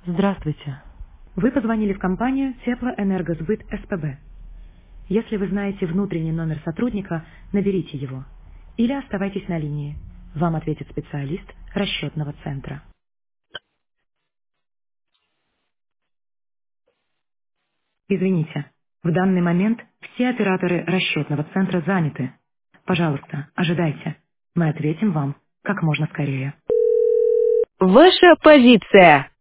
Здравствуйте. Вы позвонили в компанию Теплоэнергосбыт СПБ. Если вы знаете внутренний номер сотрудника, наберите его. Или оставайтесь на линии. Вам ответит специалист расчетного центра. Извините, в данный момент все операторы расчетного центра заняты. Пожалуйста, ожидайте. Мы ответим вам как можно скорее. Ваша позиция.